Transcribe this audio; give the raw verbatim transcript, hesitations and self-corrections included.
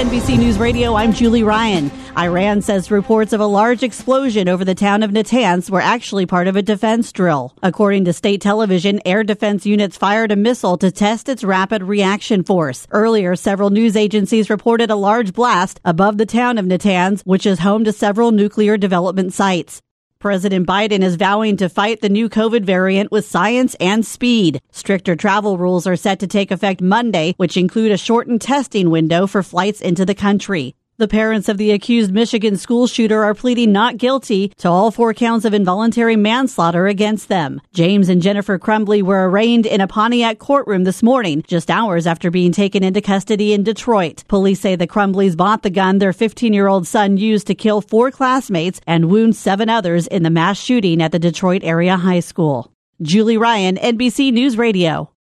N B C News Radio, I'm Julie Ryan. Iran says reports of a large explosion over the town of Natanz were actually part of a defense drill. According to state television, air defense units fired a missile to test its rapid reaction force. Earlier, several news agencies reported a large blast above the town of Natanz, which is home to several nuclear development sites. President Biden is vowing to fight the new COVID variant with science and speed. Stricter travel rules are set to take effect Monday, which include a shortened testing window for flights into the country. The parents of the accused Michigan school shooter are pleading not guilty to all four counts of involuntary manslaughter against them. James and Jennifer Crumbley were arraigned in a Pontiac courtroom this morning, just hours after being taken into custody in Detroit. Police say the Crumbleys bought the gun their fifteen-year-old son used to kill four classmates and wound seven others in the mass shooting at the Detroit area high school. Julie Ryan, N B C News Radio.